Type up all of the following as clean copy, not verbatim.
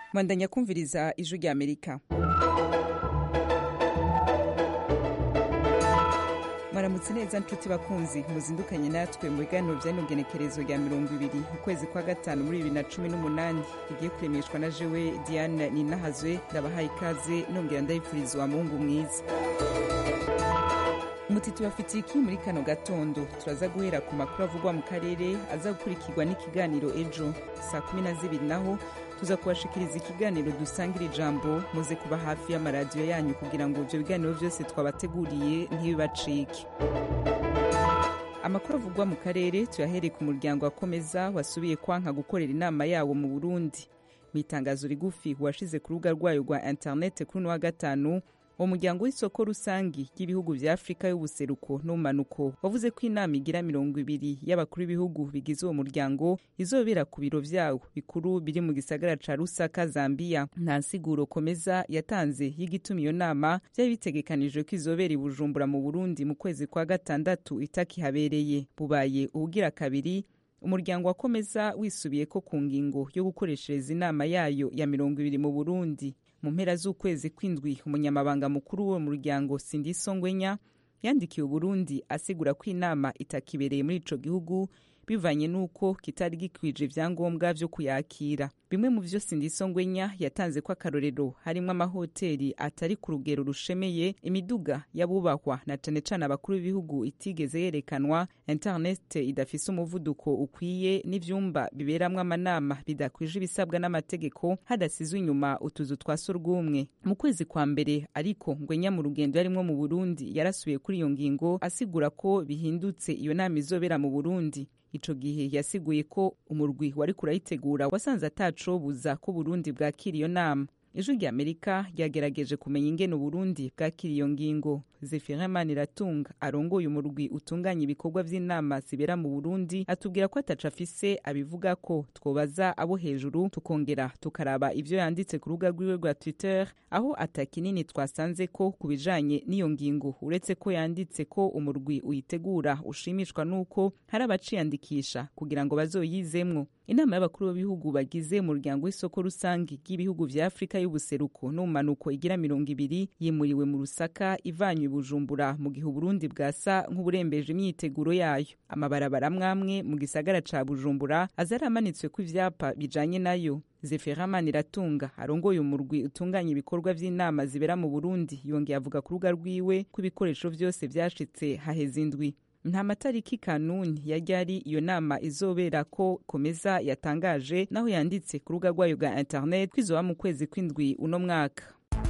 Mwandanya kumviriza ijwi rya Amerika. Maramutse neza nshuti bakunzi, muzindukanye natwe mu biganiro vy'inogenekerezo rya 20 ukwezi kwa gatanu muri 2018 igiye kuremeshwa na jewe Diane Ninahazwe. Ndabahaye ikaze nongera ndayifuriza wa Mungu mwiza. Umutiti bafitiye iki muri kano gatondo, turaza guhera ku makuru avugwa mu karere aza gukurikirwa n'ikiganiro ejo saa 12 naho tuza kubashikiriza ikiganiro dusangira ijambo, muze kuba hafi y'amaradiyo yanyu kugira ngo ivyo biganiro vyose twabateguriye ntibibacike. Amakuru avugwa mu karere tuyahereye ku muryango wakomeza wasubiye kwanka gukorera inama yawo mu Burundi. Mu itangazo rigufi washize ku rubuga rwayo rwa internet kuri wa gatanu, umuryango w'isoko rusangi y'ibihugu vya Afrika y'ubuseruko n'umanuko wavuze ko inama igira 20 y'abakuru b'ibihugu bigize uwo muryango izobera ku biro vyawo bikuru biri mu gisagara ca Lusaka, Zambia. Nta nsiguro komeza yatanze y'igituma iyo nama vyari bitegekanijwe ko izobera i Bujumbura mu Burundi mu kwezi kwa gatandatu itakihabereye. Bubaye ubugira kabiri umuryango wakomeza wisubiye ko ku ngingo yo gukoreshereza inama yayo ya 20 mu Burundi. Mu mpera z'ukwezi kw'indwi umunyamabanga mukuru wo mu muryango Sindiso Ngwenya yandikiye Burundi asigura ko inama itakibereye muri ico gihugu bivanye nuko kitari gikwije ivyangombwa vyo kuyakira. Bimwe mu vyo Sindiso Ngwenya yatanze ko akarorero harimwo amahoteli atari ku rugero rushemeye, imiduga yabubahwa na cane cane abakuru b'ibihugu itigeze yerekanwa, internet idafise umuvuduko ukwiye, n'ivyumba biberamwo amanama bidakwije ibisabwa n'amategeko, hadasizwe inyuma utuzu twa surwumwe. Mu kwezi kwa mbere ariko Ngwenya mu rugendo yarimwo mu Burundi yarasubiye kuri iyo ngingo asigura ko bihindutse iyo nama izobera mu Burundi. Ico gihe yasiguye ko umurwi wari kurayitegura wasanze atacobuza ko Burundi bwakira iyo nama. Ijwi rya Amerika ryagerageje kumenya ingene Burundi bwakira iyo ngingo. Zephirin Maniratunga arongoye umurwi utunganya ibikorwa vy'inama zibera mu Burundi atubwira ko ataca afise abivuga ko twobaza abo hejuru tukongera tukaraba ivyo yanditse ku rubuga rwiwe rwa Twitter, aho atakinini twasanze ko kubijanye n'iyo ngingo, uretse ko yanditse ko umurwi uyitegura ushimishwa nuko hari abaciyandikisha kugira ngo bazoyizemwo. Inama y'abakuru b'ibihugu bagize umuryango w'isoko rusangi y'ibihugu vya Afrika y'ubuseruko n'umanuko igira 20 yimuriwe mu Lusaka ivanywe Bujumbura mu gihe Burundi bwasa nk'uburembeje imyiteguro yayo. Amabarabara mwamwe mu gisagara ca Bujumbura azaramanitswe ku ivyapa bijanye nayo. Zephirin Maniratunga arongoye umurwi utunganya ibikorwa vy'inama zibera mu Burundi yongeye avuga ku rubuga rwiwe ko ibikoresho vyose vyashitse haheze indwi. Nta matariki kanuni yari iyo nama izobera ko komeza yatangaje, naho yanditse ku rubuga rwayo rwa internet kwizoba mu kwezi kw'indwi uno mwaka.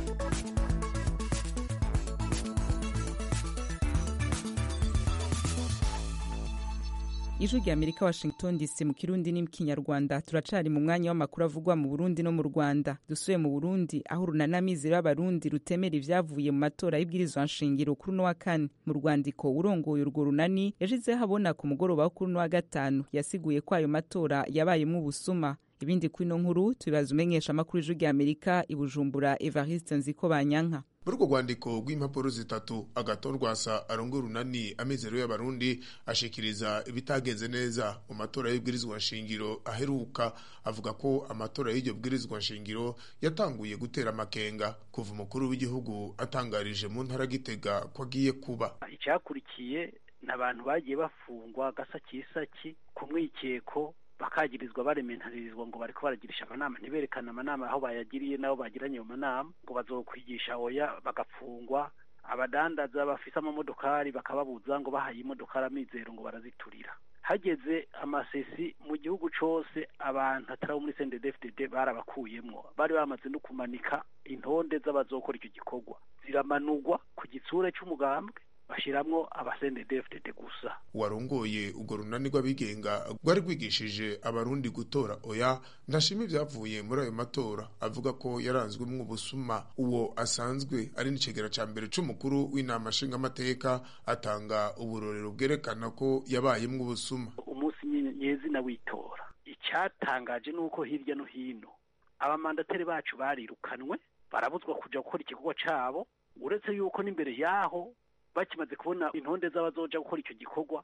Ijwi rya Amerika, Washington DC, mu Kirundi n'Ikinyarwanda. Turacari mu mwanya w'amakuru avugwa mu Burundi no mu Rwanda. Dusuye mu Burundi aho urunanamizi rw'abarundi rutemera ivyavuye mu matora y'ibwirizwa nshingiro kuri no wa kane. Mu rwandiko urongoye urwo runani yajize habona ku mugoroba wo kuri no wa gatanu yasiguye ko ayo matora yabayemwo ubusuma. Ibindi kuri no nkuru tubibaza umenyesha amakuru Ijwi rya Amerika i Bujumbura Evariste Nzikobanyanka. Muri urwo rwandiko rw'impapuro zitatu, Agathon Rwasa arongoye urunani amizero y'abarundi ashikiriza ibitagenze neza mu matora y'ibwirizwa nshingiro aheruka. Avuga ko amatora y'iryo bwirizwa nshingiro yatanguye gutera amakenga kuva umukuru w'igihugu atangarije mu ntara Gitega ko agiye kuba. Icyakurikiye n'abantu bagiye bafungwa gasakisaki ku mwikeko, bakagirizwa barementarizwa ngo bariko baragirisha amanama, ntiberekana amanama aho bayagiriye nabo bagiranye mu manama, ngo bazokwigisha oya bagapfungwa. Abadandaza bafise amamodokari bakababuza ngo bahaye imodokari amizero ngo baraziturira. Hageze amasesi mu gihugu cose, abantu atari muri CNDD-FDD barabakuyemwo, bari bamaze no kumanika intonde z'abazokora icyo gikorwa, ziramanurwa ku gitsure c'umugambwe bashiramwo abasendedefdede gusa. Warongoye urwo runani rw'abigenga rwari rwigishije abarundi gutora oya ndashima ivyavuye muri ayo matora, avuga ko yaranzwemwo ubusuma. Uwo asanzwe ari n'icegera ca mbere c'umukuru w'inama nshingamateka atanga uburorero bwerekana ko yabayemwo ubusuma. Umunsi nyezina w'itora, icyatangaje nuko hirya no hino abamandateri bacu barirukanwe, barabuzwa kuja gukora igikorwa cabo, uretse yuko n'imbere yaho bakimaze kubona intonde z'abazoja gukora icyo gikorwa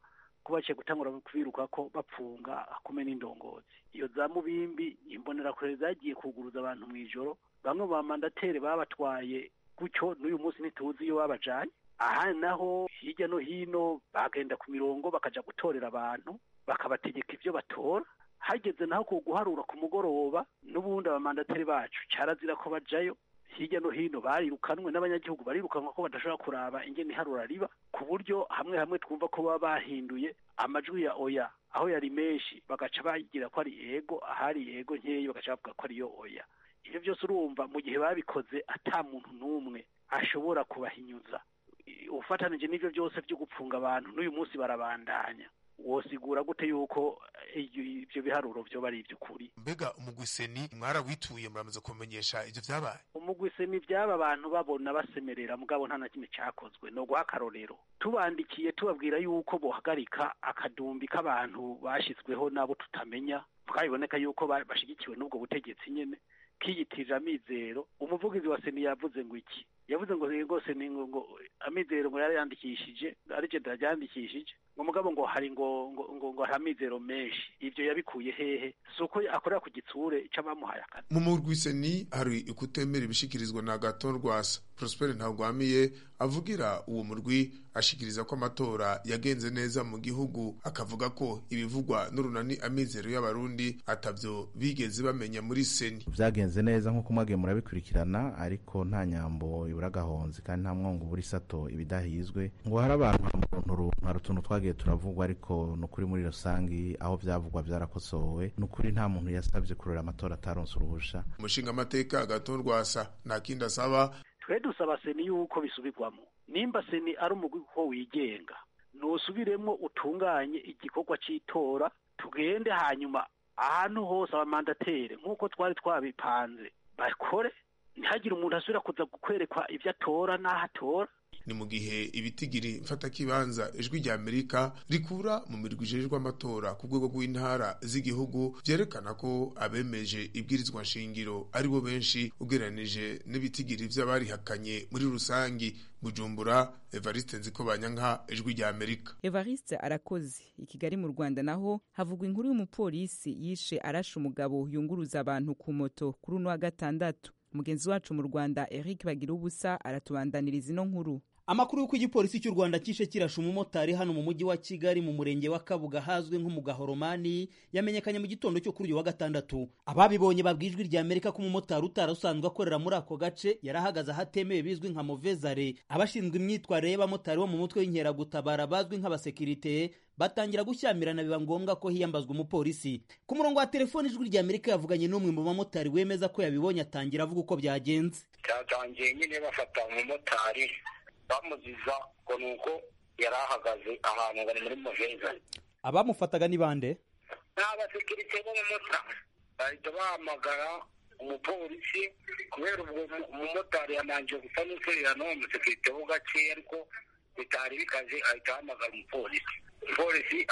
ko baciye gutangura kubiruka ko bapfunga akume n'indongozi. Iyo za Mubimbi imbonerakure zagiye kuguruza abantu mw'ijoro, bamwe ba mandateri babatwaye gutyo n'uyu munsi ntituzi iyo babajanye. Aha naho hirya no hino bagenda ku mirongo bakaja gutorera abantu bakabategeka ivyo batora. Hageze naho ku guharura ku mugoroba n'ubundi abamandateri bacu carazira ko bajayo. Hirya no hino barirukanwe n'abanyagihugu barirukanwa ko badashobora kuraba ingene iharura riba, ku buryo hamwe hamwe twumva ko baba bahinduye amajwi ya oya aho yari menshi bagaca bagira ko ari yego, ahari yego nkeyi bagaca bavuga ko ariyo oya. Ivyo byose urumva mu gihe babikoze ata muntu n'umwe ashobora kubahinyuza. Ufatanije n'ivyo byose byo gupfunga abantu n'uyu munsi barabandanya, wosigura gute yuko ivyo biharuro vyo bari ivy'ukuri? Mbega umugwiseni mwarawituye muramaze kumenyesha ivyo vyabaye? Umugwiseni vyaba abantu babona basemerera mugabo nta na kimwe cakozwe. No guha akarorero, tubandikiye tubabwira yuko bohagarika akadumbi k'abantu bashizweho nabo tutamenya, bikaboneka yuko bashigikiwe n'ubwo butegetsi nyene kiyitirira Amizero. Umuvugizi wa Seni yavuze ngo iki? Yavuze ngo rwose ni ngo Amizero ngo yari yandikishije, ari je ndajandikishije ngo mugabo ngo hari ngo Amizero menshi. Ivyo yabikuye hehe? Suko akorera ku gitsure c'abamuhaye akazi. Mu murwiseni hari ikutemera ibishikirizwa na Agathon Rwasa. Prosper Ntagwamiye avugira uwo murwi ashikiriza ko amatora yagenze neza mu gihugu, akavuga ko ibivugwa n'urunani Amizero y'abarundi atavyo bigeze bamenya muri Seni. Vyagenze neza nko kumwage murabikurikirana, ariko nta nyambo iburagahonze kandi nta mwongo buri sato ibidahizwe ngo hari abantu hari utuntu twagiye turavugwa, ariko nukuri muri rusangi aho vyavugwa vyarakosowe. Nukuri nta muntu yasabye kurera amatora ataronse uruhusha. Umushinga amateka Agathon Rwasa nta kindi asaba. Twe dusaba Seni yuko bisubirwamo. Nimba Seni ari umugwi ko wigenga, nusubiremwo utunganye igikorwa c'itora, tugende hanyuma ahantu hose abamandateri nk'uko twari twabipanze bakore, ntihagire umuntu asubira kuza kwerekwa ivyo atora n'aho atora. Ni mu gihe ibitigiri mfata kibanza Ijwi rya Amerika rikura mu mirwi ijejwe amatora ku rwego rw'intara z'igihugu vyerekana ko abemeje ibwirizwa nshingiro ari bo benshi ugereranije n'ibitigiri vy'abarihakanye muri rusangi. Bujumbura, Evariste Nzikobanyanka, Ijwi rya Amerika. Evariste arakoze. I Kigali mu Rwanda naho havugwa inkuru y'umupolisi yishe arashe umugabo yunguruza abantu ku moto kuri uno wa gatandatu. Mugenzi wacu mu Rwanda Eric Bagirubusa aratubandaniriza ino nkuru. Amakuru y'uko igipolisi cy'u Rwanda kishe kirasha umumotari hano mu mujyi wa Kigali mu murenge wa Kabuga hazwi nko mu Gahoromani yamenyekanye mu gitondo cyo kuri uyu wa gatandatu. Ababibonye babwijwe rya Amerika ko umumotari utarasanzwe akorera muri ako gace yarahagaze ahatemewe bizwi nka Movezare. Abashinzwe imyitwarire y'abamotari bo mu mutwe w'inkeragutabara bazwi nk'abasekirite batangira gushyamirana, biba ngombwa ko hiyambazwa umupolisi. Ku murongo wa telefone Ijwi rya Amerika yavuganye n'umwe mu bamotari wemeza ko yabibonye, atangira avuga uko byagenze. Cyatangiye nyine bafata umumotari bamuziza ko nuko yarahagaze ahantu bari muri Movezare. Abamufataga ni bande? N'abasekirite bo mu motari bahita bahamagara umupolisi kubera ubwo umumotari yamanje gusa n'userera no umusekirite wo gace, ariko bitari bikaze ahita ahamagara umupolisi. Umupolisi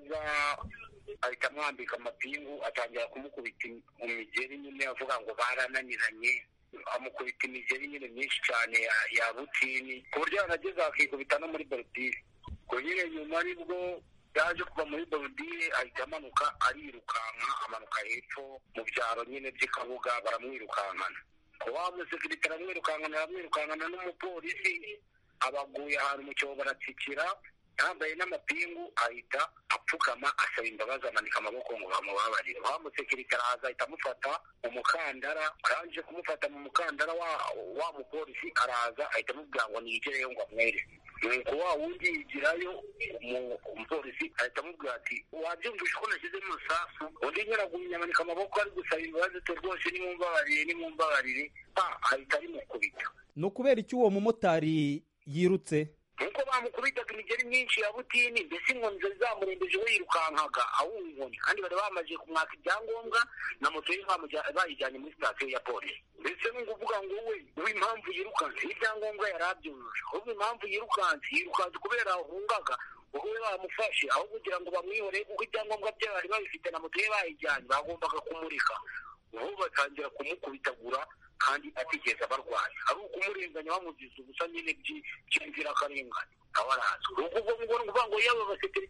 ahita amwambika amapingu, atangira kumukubita imigeri nyine avuga ngo barananiranye, amukubita imigeri nyine myinshi cyane ya butini ku buryo yanageze akikubita no muri borudire. Ubwo nyine nyuma nibwo yaje kuva muri borudire ahita amanuka arirukanka, amanuka hepfo mu byaro nyine by'Ikabuga baramwirukankana. Wa musekirite aramwirukankana n'umupolisi, abaguye ahantu mu cyobo baratsikira, yambaye n'amapingu ahita apfukama asaba imbabazi, amanika amaboko ngo bamubabarire. Wa musekirite araza ahita amufata umukandara, arangije kumufata mu mukandara wa mupolisi araza ahita amubwira ngo nigereyo ngo amwere. Nuko wa wundi yigirayo, umupolisi ahita amubwira ati wabyumvishe ko nashyizemo umusasu? Undi nyiragumye amanika amaboko ari gusaba imbabazi, to rwose nimumbabarire. Ahita arimukubita. Ni ukubera iki uwo mumotari yirutse? Nuko bamukubitaga imigeri myinshi ya butini, mbese inkoni zari zamurembeje we yirukankaga awuha inkoni, kandi bari bamaze kumwaka ibyangombwa na moto ye bayijyanye muri sitasiyo ya polisi. Mbese ni ukuvuga ngo we impamvu yirukanse ibyangombwa yari abyujuje, ahubwo impamvu yirukanse kubera ahungaga wowe bamufashe, aho kugira ngo bamwihoreye kuko ibyangombwa bye bari babifite na moto ye bayijyanye, bagombaga kumurika. Ubu batangira kumukubitagura kandi atigeze abarwaye, ari ukumurenganya bamugize ubusa nyine by'inzirakarengane. Abaraza ukuvuga ngo yaba abasekirite bagufashe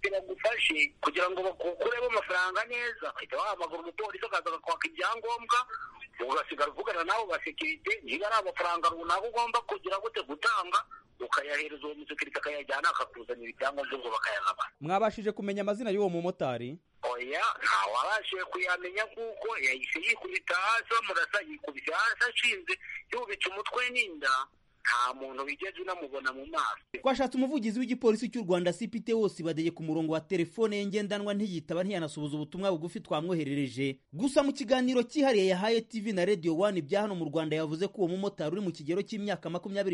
bagufashe kugira ngo bakuremo amafaranga neza, bahita bahamagara umupolisi akaza akakwaka ibyangombwa, ugasigara uvugana nabo ba sekirite, niba ari amafaranga runaka ugomba kugira gute gutanga, ukayahereza uwo musekirite akayajyana akakuzanira ibyangombwa ngo bakayagabana. Mwabashije kumenya amazina y'uwo mumotari? Oya, ntawe abashije kuyamenya kuko yahise yikubita hasi, bamurasa yikubise hasi ashinze yubitse umutwe n'inda, nta muntu wigeze unamubona mu maso. Twashatse umuvugizi w'igipolisi cy'u Rwanda CPT wose badeye ku murongo wa telefone ye ngendanwa ntiyitaba, ntiyanasubiza ubutumwa bugufi twamwoherereje. Gusa mu kiganiro cyihariye yahaye TV na Radio 1 bya hano mu Rwanda yavuze ko uwo mumotari uri mu kigero cy'imyaka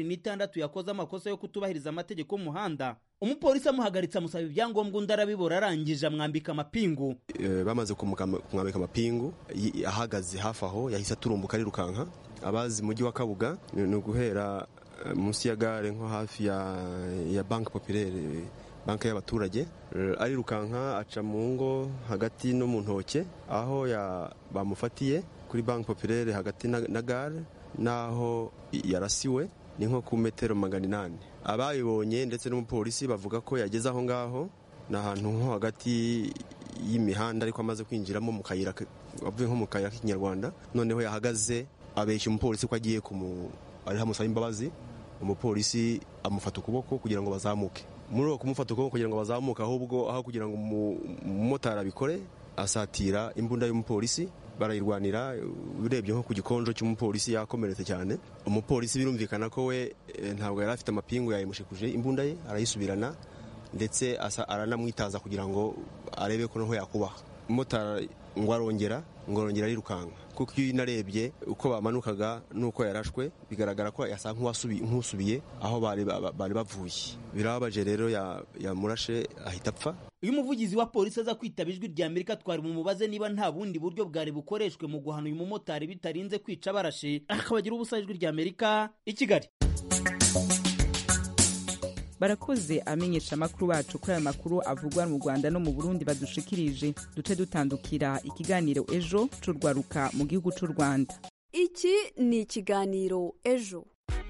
26 yakoze amakosa yo kutubahiriza amategeko y'umuhanda. Umupolisi amuhagaritse amusaba ibyangombwa, undi arabibora, arangije amwambika amapingu. Bamaze kumwambika amapingu, ahagaze hafi aho yahise aturumbuka arirukanka. Abazi mujyi wa Kabuga ni uguhera munsi ya gare nko hafi ya Banque Populaire, banki y'abaturage, arirukanka aca mu ngo hagati no mu ntoke aho bamufatiye kuri Banque Populaire hagati na gare, naho yarasiwe ni nko ku metero 800. Abayibonye ndetse n'umupolisi bavuga ko yageze aho ngaho na hantu nko hagati y'imihanda, ariko amaze kwinjiramo mu kayira, avuye nko mu kayira k'ikinyarwanda, noneho yahagaze abeshya umupolisi ko agiye ari hamusaba imbabazi. Umupolisi amufata ukuboko kugira ngo bazamuke. Muri uko kumufata ukuboko kugira ngo bazamuke, ahubwo aho kugira ngo umumotari abikore, asatira imbunda y'umupolisi, barayirwanira. Urebye nko ku gikonjo cy'umupolisi yakomeretse cyane. Umupolisi birumvikana ko we ntabwo yari afite amapingu, yayimushikuje imbunda ye, arayisubirana ndetse aranamwitaza kugira ngo arebe ko naho yakubaha. Umumotari ngo arongera arirukanka, kuko iyo narebye uko bamanukaga nuko yarashwe bigaragara ko yasa nk'usubiye aho bari bavuye. Birababaje rero, yamurashe ahita apfa. Uyu muvugizi wa polisi aza kwitaba ijwi rya Amerika twari mu mubaze niba nta bundi buryo bwari bukoreshwe mu guhana uyu mumotari bitarinze kwica barashe. Akabagira ubusa ijwi rya Amerika i Kigali. Barakoze amenyesha amakuru bacu kuri aya makuru avugwa mu Rwanda no mu Burundi badushikirije. Duce dutandukira ikiganiro ejo c'urwaruka mu gihugu c'u Rwanda. Iki ni ikiganiro ejo.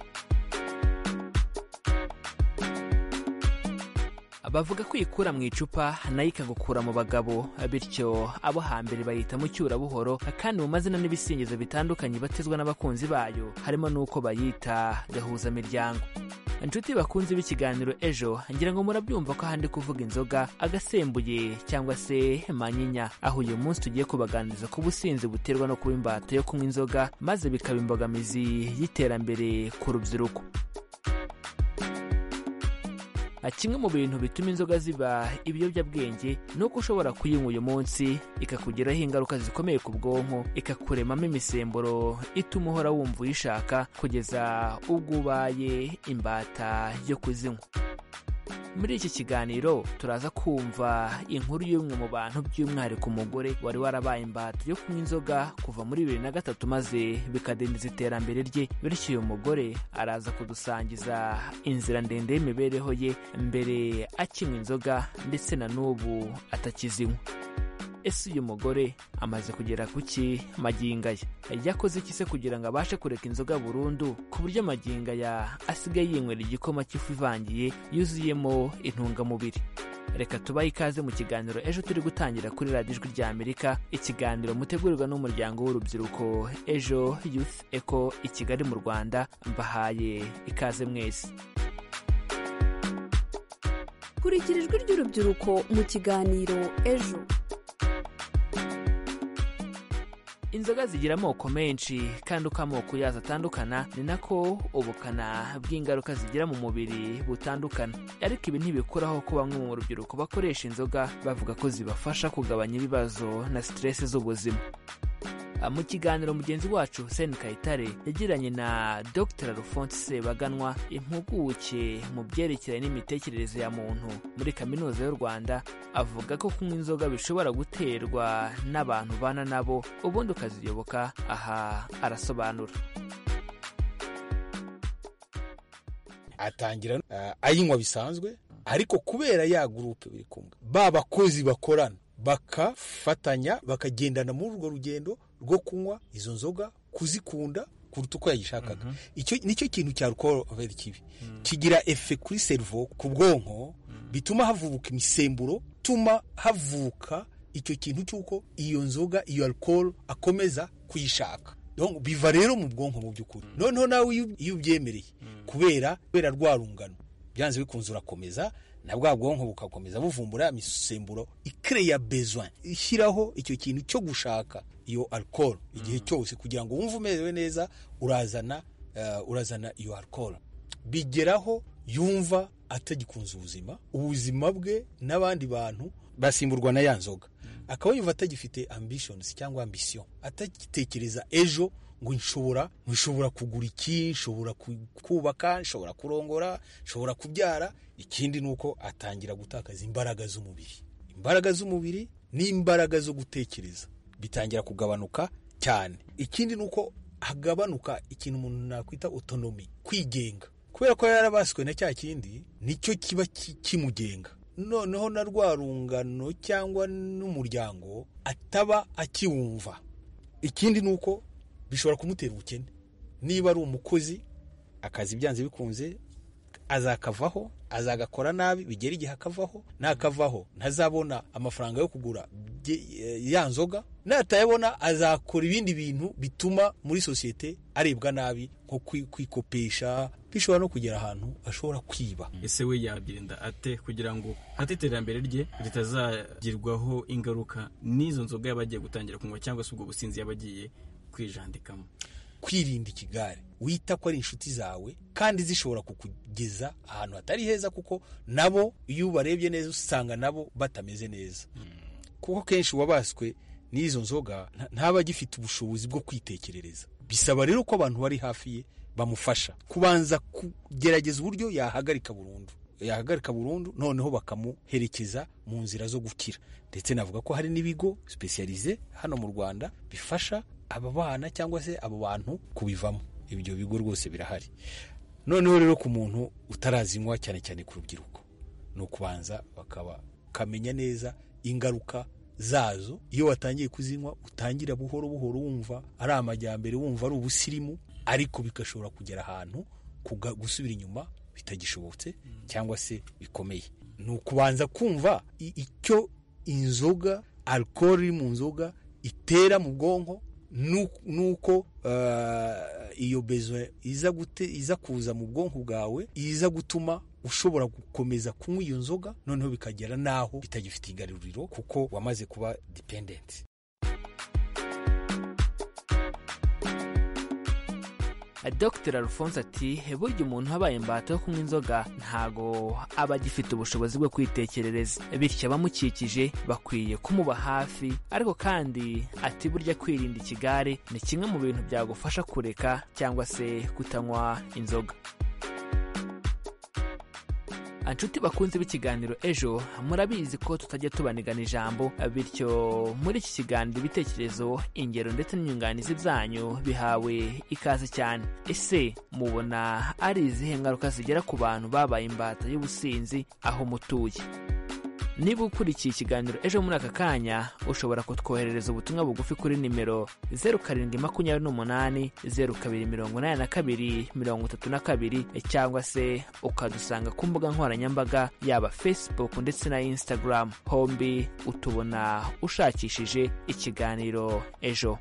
Bavuga ko ikura mu icupa nayo ikagukura mu bagabo, bityo abo hambere bayita mu cyura buhoro, kandi mu mazina n'ibisingizo bitandukanye batizwa n'abakunzi bayo, harimo n'uko bayita gahuza miryango. Inshuti bakunze b'ikiganiro ejo, ngira ngo murabyumva ko ahandi kuvuga inzoga, agasembuye cyangwa se manyinya, aho uyu munsi tugiye kubaganiriza ku businzi buterwa no kuba imbata yo kunywa inzoga, maze bikaba imbogamizi y'iterambere ku rubyiruko. Kimwe mu bintu bituma inzoga ziba ibiyobyabwenge ni uko ushobora kuyinywa uyu munsi ikakugiraho ingaruka zikomeye ku bwonko, ikakuremamo imisemburo ituma uhora wumva uyishaka kugeza ubwo ubaye imbata yo kuzinywa. Muri iki kiganiro turaza kumva inkuru y'umwe mu bantu, by'umwihariko umugore wari warabaye imbata yo kunywa inzoga kuva muri 2003 maze bikadindiza iterambere rye, bityo uyu mugore araza kudusangiza inzira ndende y'imibereho ye mbere akinywa inzoga ndetse na n'ubu atakizinywa. Ese uyu mugore amaze kugera kuki magingo aya? Yakoze iki se kugira ngo abashe kureka inzoga burundu, ku buryo magingo aya asigaye yinywera igikoma cy'ifu ivangiye yuzuyemo intungamubiri? Reka tubahe ikaze mu kiganiro ejo turi gutangira kuri radiyo ijwi rya Amerika, ikiganiro mutegurirwa n'umuryango w'urubyiruko Ejo Youth Eco i Kigali mu Rwanda. Mbahaye ikaze mwese. Kurikira ijwi ry'urubyiruko mu kiganiro ejo. Inzoga zigira amoko menshi, kandi uko amoko yazo atandukana ni nako ubukana bw'ingaruka zigira mu mubiri butandukana. Ariko ibi ntibikuraho ko bamwe mu rubyiruko bakoresha inzoga bavuga ko zibafasha kugabanya ibibazo na stress z'ubuzima. Mu kiganiro mugenzi wacu Hussein Kayitare yagiranye na Dr. Alphonse Sebaganwa, impuguke mu byerekeranye n'imitekerereze ya muntu muri Kaminuza y'u Rwanda, avuga ko kunywa inzoga bishobora guterwa n'abantu bana nabo, ubundi ukaziyoboka. Aha arasobanura. Atangira ayinywa bisanzwe, ariko kubera ya groupe biri kumwe, babakozi bakorana bakafatanya bakagendana muri urwo rugendo rwo kunywa izo nzoga, kuzikunda kuruta uko yagishakaga. Icyo nicyo kintu cya alcohol very kibi, kigira effet kuri cerveau, ku bwonko, bituma havuka imisemburo, tuma havuka icyo kintu cy'uko iyo nzoga, iyo alcohol akomeza kuyishaka. Donc biva rero mu bwonko mu by'ukuri. Noneho nawe iyo ubyemereye kubera rwarungano byanze bikunze urakomeza na bwa bwonko bukakomeza buvumbura imisemburo icrea besoin, ishyiraho icyo kintu cyo gushaka iyo alcohol igihe cyose kugira ngo wumve umerewe neza, urazana iyo alcohol. Bigeraho yumva atagikunze ubuzima bwe n'abandi bantu basimburwa na ya nzoga, akaba yumva atagifite ambitions cyangwa ambition, atagitekereza ejo ngo nshobora kugura iki, nshobora kubaka, nshobora kurongora, nshobora kubyara. Ikindi nuko atangira gutakaza imbaraga z'umubiri n'imbaraga zo gutekereza bitangira kugabanuka cyane. Ikindi nuko hagabanuka ikintu umuntu nakwita autonomy, kwigenga, kubera ko yarabaswe na cya kindi nicyo kiba kimugenga. Noneho na rwarungano cyangwa n'umuryango ataba akiwumva. Ikindi nuko bishobora kumutera ubukene. Niba ari umukozi, akazi byanze bikunze azakavaho, azagakora nabi, bigera igihe akavaho. Nakavaho ntazabona amafaranga yo kugura ya nzoga, natayabona azakora ibindi bintu bituma muri sosiyete arebwa nabi, nko kwikopesha. Bishobora no kugera ahantu ashobora kwiba. Ese we yabirinda ate kugira ngo iterambere rye ritazagirwaho ingaruka n'izo nzoga yabagiye gutangira kunywa cyangwa se ubwo businzi yabagiye kwijandikamo? Kwirinda ikigare, wita ko ari inshuti zawe kandi zishobora kukugeza ahantu hatari heza, kuko nabo iyo ubarebye neza usanga nabo batameze neza. Kuko kenshi wabaswe n'izo nzoga ntaba gifite ubushobozi bwo kwitekerereza. Bisaba rero ko abantu bari hafi ye bamufasha kubanza kugerageza uburyo yahagarika burundu, noneho bakamuherekeza mu nzira zo gukira. Ndetse navuga ko hari n'ibigo specialize hano mu Rwanda bifasha aba bana cyangwa se abo bantu kubivamo. Ibyo bigo rwose birahari. Noneho rero ku muntu utarazinywa, cyane cyane ku rubyiruko, no kubanza kamenya neza ingaruka zazo. Iyo watangiye kuzinywa utangira buhoro wumva ari amajyambere, wumva ari ubusirimu, ariko bigashobora kugera ahantu gusubira inyuma bitagishobotse cyangwa se bikomeye. Ni ukubanza kumva icyo inzoga, alcohol iri mu nzoga itera mu bwonko, nuko iyo besoin iza kuza mu bwonko bwawe, iza gutuma ushobora gukomeza kunywa iyo nzoga, noneho bikagera naho bitagifite igaruriro kuko wamaze kuba dependent. Dr. Alphonse ati burya umuntu habaye imbata yo kunywa inzoga ntago aba agifite ubushobozi bwo kwitekerereza, bityo abamukikije bakwiye kumuba hafi. Ariko kandi ati burya kwirinda ikigare ni kimwe mu bintu byagufasha kureka cyangwa se kutanywa inzoga. Anshuti bakunze b'ikiganiro Ejo, murabizi ko tutajya tubanigana ijambo, bityo muri iki kiganiro ibitekerezo, ingero ndetse n'inyunganizi byanyu bihawe ikaze cyane. Ese mubona ari izihe ngaruka zigera ku bantu babaye imbata y'ubusinzi aho mutuye? Niba ukurikiye ikiganiro Ejo muri aka kanya, ushobora kutwoherereza ubutumwa bugufi kuri nimero 0728028232 cyangwa se ukadusanga ku mbuga nkoranyambaga yaba Facebook ndetse na Instagram. Hombi utubona ushakishije ikiganiro Ejo.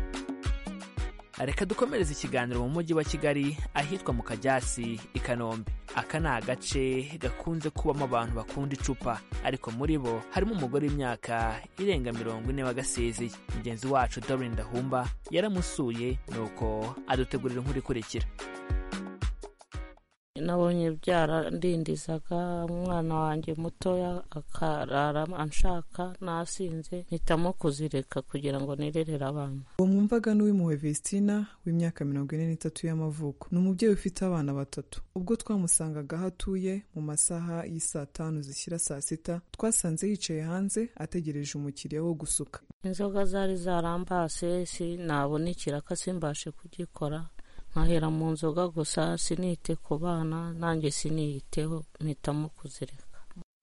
Reka dukomereze ikiganiro mu mujyi wa Kigali, ahitwa mu Kajyasi i Kanombe. Aka ni agace gakunze kubamo abantu bakunda icupa, ariko muri bo harimo umugore w'imyaka irenga 40 wagasezeye. Mugenzi wacu Dorine Ndahumba yaramusuye, nuko adutegurira inkuru ikurikira. Nabonye byarandindizaga, umwana wanjye mutoya akarara anshaka, nasinze mpitamo kuzireka kugira ngo nirerere abana. Uwo mwumvaga n'uw'Impuhwe Vestina w'imyaka 43 y'amavuko, ni umubyeyi ufite abana 3. Ubwo twamusangaga aho atuye mu masaha y'isa 5 zishyira saa 6, twasanze yicaye hanze ategereje umukiriya wo gusuka. Inzoga zari zarambase, sinabona ikiraka simbashe kugikora, nkahera mu nzoga gusa, sinite ku bana, nanjye siniyiteho, mpitamo kuzireka.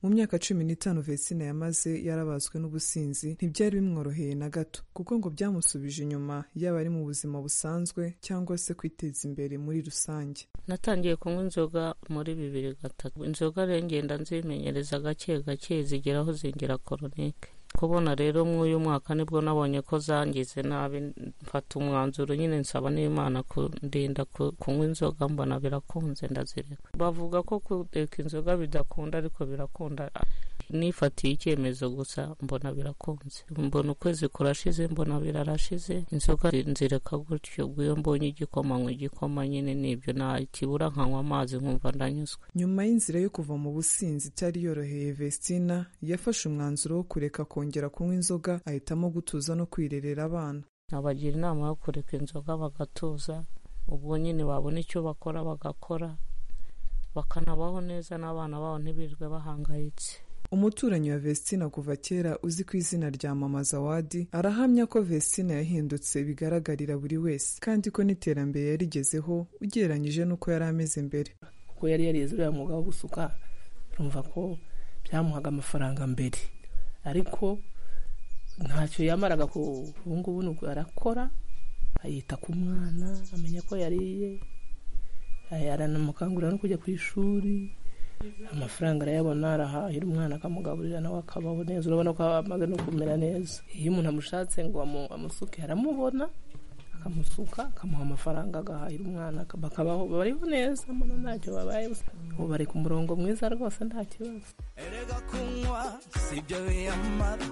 mu myaka 15 Vestine yamaze yarabazwe n'ubusinzi ntibyari bimworoheye na gato kuko ngo byamusubije inyuma yaba ari mu buzima busanzwe cyangwa se kwiteza imbere muri rusange. Natangiye kunywa inzoga muri 2003. Inzoga rero ngenda nzimenyereza gake gake zigeraho zingira koronike. Kubona rero mw'uyu mwaka nibwo nabonye ko zangize nabi, mfata umwanzuro nyine nsaba n'Imana kundinda kunywa inzoga, mbona birakunze ndazireka. Bavuga ko kureka inzoga bidakunda ariko birakunda. Nifatiye icyemezo gusa mbona birakunze. Mbona ukwezi kurashize mbona birarashize, inzoga nzireka gutyo. Iyo mbonye igikoma nywa igikoma nyine nibyo, nta kibura nkanywa amazi nkumva ndanyuzwe. Nyuma y'inzira yo kuva mu businzi itari yoroheye, Vestina yafashe umwanzuro wo kureka kongera kunywa inzoga, ahitamo gutuza no kwirerera abana. Nabagira inama yo kureka inzoga bagatuza, ubwo nyine babona icyo bakora bagakora, bakanabaho neza n'abana babo ntibirirwe bahangayitse. Umuturanyi wa Vestina kuva kera uzi ku izina rya Mama Zawadi arahamya ko Vestina yahindutse bigaragarira buri wese, kandi ko n'iterambere yarigezeho ugereranyije n'uko yari ameze mbere. Kuko yari yarize uriya mwuga wo gusuka, urumva ko byamuhaga amafaranga mbere, ariko ntacyo yamaraga ko ubungubu nubwo arakora, ayita ku mwana, amenya ko yariye, aranamukangurira no kujya ku ishuri, amafaranga arayabona, arahahira umwana akamugaburira nawe akabaho neza. Urabona ko amaze no kumera neza. Iyo umuntu amushatse ngo amusuke aramubona, akamusuka akamuha amafaranga agahahira umwana bakabaho, bariho neza, mbona ntacyo babaye. Ubu bari ku murongo mwiza rwose, nta kibazo. Erega kunywa sibyo biyamara,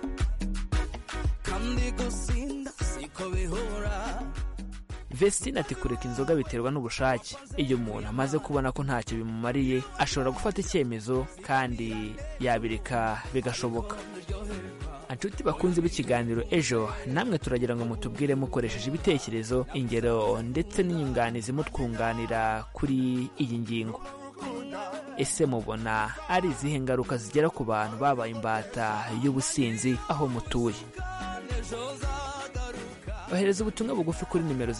kandi gusinda siko bihura. Vestina ati kureka inzoga biterwa n'ubushake. Iyo umuntu amaze kubona ko ntacyo bimumariye ashobora gufata icyemezo kandi yabireka bigashoboka. Anshuti bakunze b'ikiganiro Ejo, namwe turagira ngo mutubwire mukoresheje ibitekerezo, ingero ndetse n'inyunganizi mutwunganira kuri iyi ngingo. Ese mubona ari izihe ngaruka zigera ku bantu babaye imbata y'ubusinzi aho mutuye? Ohereza ubutumwa bugufi kuri nimero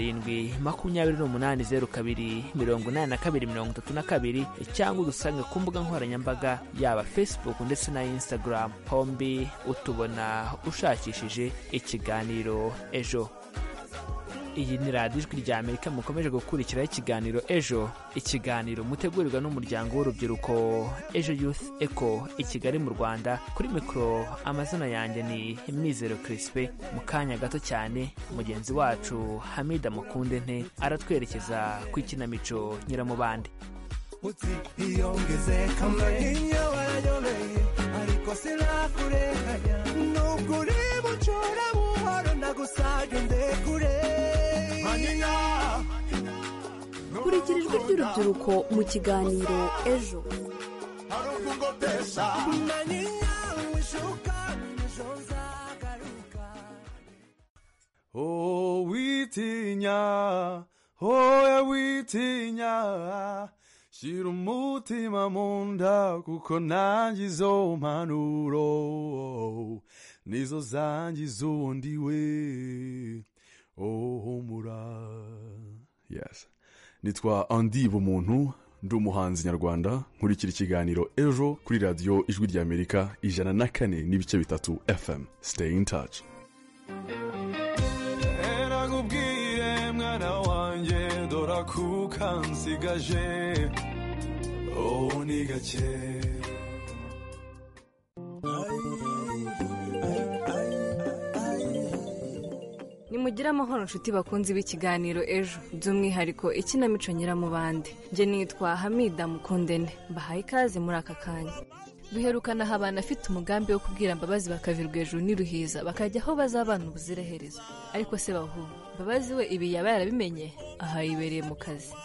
0728028232 cyangwa udusange ku mbuga nkoranyambaga yaba Facebook ndetse na Instagram, hombi utubona ushakishije ikiganiro Ejo. Iyi ni radiyo ijwi rya Amerika, mukomeje gukurikiraho ikiganiro Ejo, ikiganiro mutegurirwa n'umuryango w'urubyiruko Ejo Youth Echo i Kigali mu Rwanda. Kuri mikoro amazina yanjye ni Mizero Crispe. Mu kanya gato cyane mugenzi wacu Hamida Mukundente aratwerekeza ku ikinamico Nyiramubande. Iyongeze kamenya waranyobeye ariko sinakurenganya, nubwo uri bucura buhoro ndagusabye ndekure. Kurikira ijwi ry'urubyiruko mu kiganiro Ejo. Oh witinya, oya witinya, shira umutima mu nda kuko nanjye izo mpanuro nizo zangiza ubundi we. Oh humura. Yes, nitwa Andy Bumuntu, ndi umuhanzi nyarwanda. Nkurikira ikiganiro Ejo kuri radiyo ijwi rya Amerika 104.3 FM. Stay in touch. Eragubwiye mwana wanjye dora kuka nsigaje, oh ni gake. Nimugire amahoro nshuti bakunzi b'ikiganiro Ejo, by'umwihariko ikinamico Nyiramubande. Nje nitwa Hamida Mukundente, mbahaye ikaze muri aka kanya. Duherukana abana afite umugambi wo kubwira Mbabazi bakavirwa hejuru n'iruhiza bakajya aho bazabana ubuziraherezo. Ariko se bahu Mbabazi we ibi yaba yarabimenye? Aha yibereye mu kazi.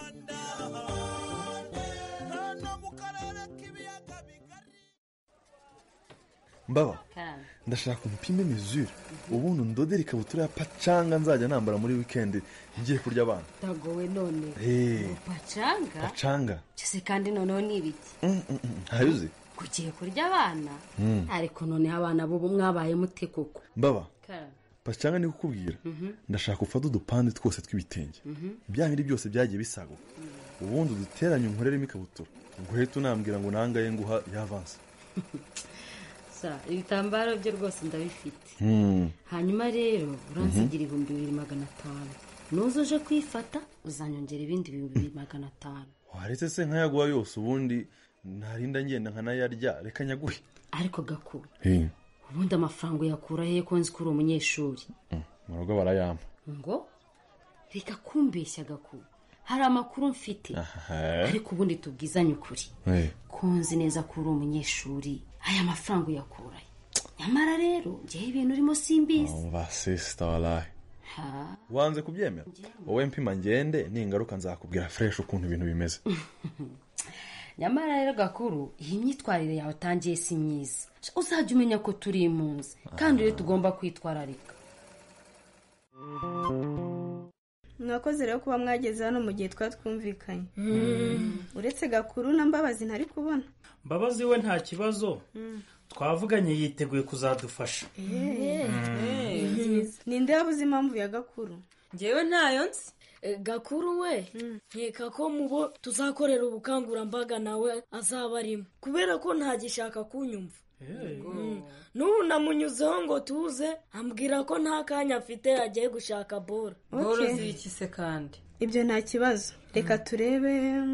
Mbaba, ndashaka umupime mesure ubundi ndodere ikabutura ya pacanga nzajya nambara muri weekend ngiye kurya abana. Dagowe none. Pacanga cyose kandi noneho ni ibiki? Hayuzi kugiye kurya abana? Ariko none abana bo mwabaye mute koko? Mbaba, pacanga ni kukubwira, ndashaka ufata udupande twose tw'ibitenge bya bindi byose byagiye bisaguka, ubundi duteranye unkoreremo ikabutura, nguhita unambwira ngo nangaye nguha y'avance. ibitambaro byo rwose ndabifite. Hanyuma rero uransigira 2,500. Nuzuje kwifata uzanyongera ibindi 2,500. waretse se nkayaguha yose ubundi narinda ngenda nkanayarya reka nyaguhe. Ariko Gakuru ubundi amafaranga yakura he ko nzi kuri umunyeshuri? Mu rugo barayampa. Ngo reka kumbeshya Gakuru, hari amakuru mfite. Ariko ubundi tubwizanye ukuri ko nzi neza kuri umunyeshuri aya mafaranga yakura. Nyamara rero ngiye ibintu urimo simbizi. Sister wallahi wanze kubyemera wowe mpima ngende ningaruka nzakubwira fresh ukuntu ibintu bimeze. Nyamara rero Gakuru iyi myitwarire yawe tangiye si myiza. Uzajya umenya ko turi impunzi kandi rero tugomba kwitwararika. Mwakoze rero kuba mwageze hano mu gihe twatwumvikanye. Uretse Gakuru na Mbabazi ntari kubona. Mbabazi we nta kibazo, twavuganye yiteguye kuzadufasha. Ninde yabuze impamvu ya Gakuru? Njyewe ntayo nzi. Gakuru we nkeka ko mubo tuzakorera ubukangurambaga nawe azaba arimo kubera ko ntagishaka kunyumva. N'ubu namunyuzeho ngo tuze ambwira ko nta kanya afite agiye gushaka bora. Bora ziki se kandi? Ibyo nta kibazo, reka turebe.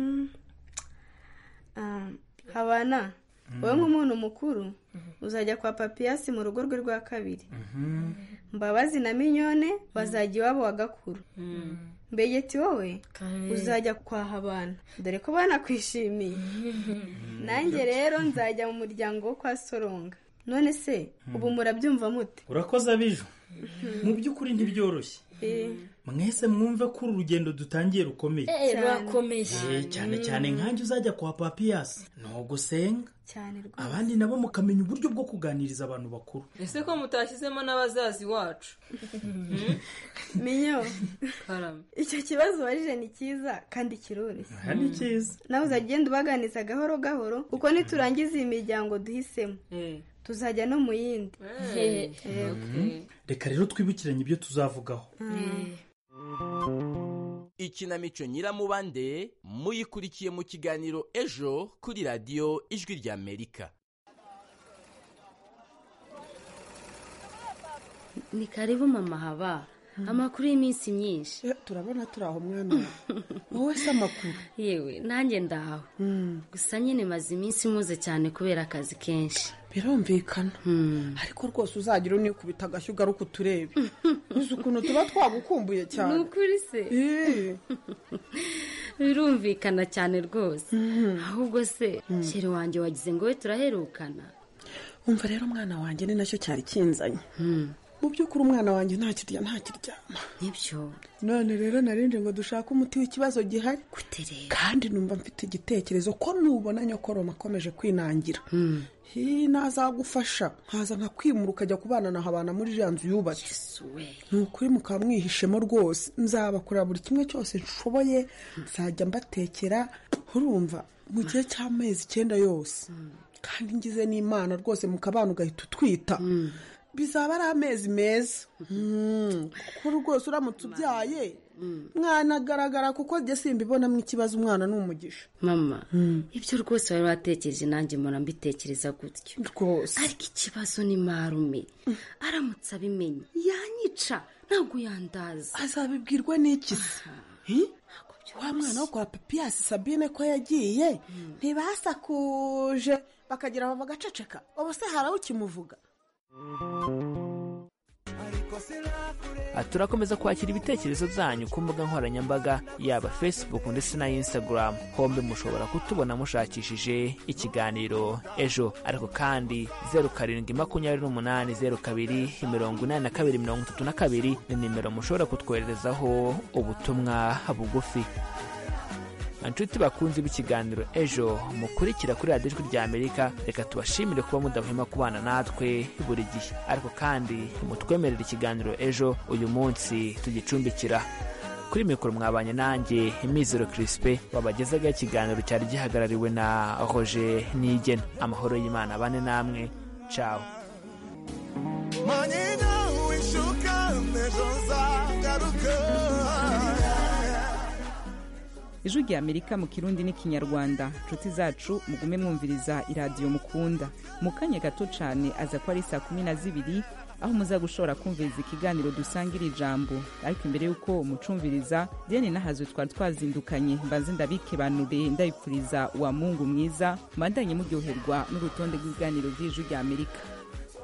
Habana wowe nk'umuntu mukuru uzajya kwa Papiyasi mu rugo rwe rwa kabiri. Mbabazi na Minyone bazajya iwabo wa Gakuru. Mbegeti wowe uzajya kwa Habana dore ko banakwishimiye. Nanjye rero nzajya mu muryango wo kwa Soronga. None se ubu murabyumva mute? Urakoze Abiju, mu by'ukuri ntibyoroshye. Mwese mwumve ko urugendo dutangiye rukomeye. Rurakomeye cyane cyane nkanjye uzajya kwa Papiyasi no gusenga cyane rwose. Abandi nabo mukamenya uburyo bwo kuganiriza abantu bakuru. Ese ko mutashyizemo n'abazazi wacu? Minyo icyo kibazo warije ni cyiza kandi kiroroshye. Ni cyiza. Nawe uzagenda ubaganiza gahoro gahoro kuko niturangiza iyi miryango duhisemo tuzajya no mu yindi. Reka rero twibukiranye ibyo tuzavugaho. Ikinamico Nyiramubande muyikurikiye mu kiganiro Ejo kuri radio Ijwi rya Amerika. Ni karibu mama Haba. Amakuru y'iminsi myinshi. Turabona turaho mwana. Wowe se amakuru? Yewe nanjye ndaho. Gusa nyine maze iminsi muze cyane kubera akazi kenshi. Birumvikana. Ariko rwose uzagira unikubita agashyo ugaruka uturebe. Uzi ukuntu tuba twagukumbuye cyane. Nukuri se? Birumvikana cyane rwose. Ahubwo se sheri wanjye wagize ngo we turaherukana. Umva rero mwana wanjye ni nacyo cyari kinzanye. Mu by'ukuri umwana wanjye ntakiryama. Nibyo. None rero narinje ngo dushake umuti w'ikibazo gihari. Kandi numva mfite igitekerezo ko nubona nyokoroma akomeje kwinangira. Nazagufasha nkaza nkakwimura ukajya kubana na Habana muri iriya nzu yubatse. Nukuri mukamwihishemo rwose. Nzabakorera buri kimwe cyose nshoboye. Nzajya mbatekera. Urumva mu gihe cy'amezi 9 yose. Kandi ngize n'Imana rwose mukabana ugahita utwita. Bizaba ari amezi meza. Kuko rwose uramutse ubyaye mwana agaragara kuko njye simbibonamo ikibazo umwana n'umugisha. Mama ibyo rwose wari watekereje nanjye mbona mbitekereza gutyo rwose. Ariko ikibazo ni marume aramutse abimenye yanyica ntabwo yandaza. Azabibwirwa n'iki se? Wa mwana wo kwa Papiyasi Sabine ko yagiye ntibasakuje bakagira bava gaceceka. Ubu se haraho kimuvuga? Turakomeza kwakira ibitekerezo byanyu ku mbuga nkoranyambaga yaba Facebook ndetse na Instagram. Hombe mushobora kutubona mushakishije ikiganiro Ejo, ariko kandi 0728028232 ni nimero mushobora kutwoherezaho ubutumwa bugufi. Anshuti bakunze b'ikiganiro Ejo mukurikira kuri Radio Ijwi rya Amerika, reka tubashimire kuba mudahwema kubana natwe buri gihe, ariko kandi mutwemerera ikiganiro Ejo uyu munsi tugicumbikira. Kuri mikoro mwabanye nanjye Mizero Crispe wabagezaga ikiganiro cyari gihagarariwe na Roger Nigena. Amahoro y'Imana bane namwe. Ciao. ijwi rya amerika mu kirundi n'ikinyarwanda. nshuti zacu mugume mwumviriza iradiyo mukunda. mu kanya gato cyane aza ko ari saa 12 aho muza gushobora kumviriza ikiganiro dusangira ijambo. ariko imbere y'uko mucumviriza Diane Nahazwe twari twazindukanye mbanze ndabikebanure ndabipfuriza wa Mungu mwiza, mbandanye muryoherwa n'urutonde rw'ibiganiro by'ijwi rya Amerika.